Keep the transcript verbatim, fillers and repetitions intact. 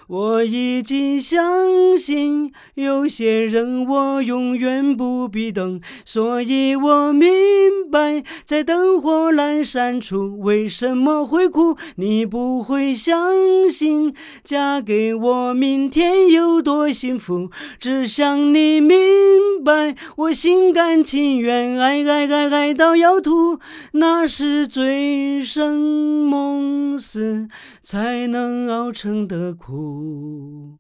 我已经相信有些人我永远不必等，所以我明白在灯火阑珊处为什么会哭。你不会相信嫁给我明天有多幸福，只想你明白我心甘情愿爱爱爱爱到要吐，那是醉生梦死才能熬成的苦。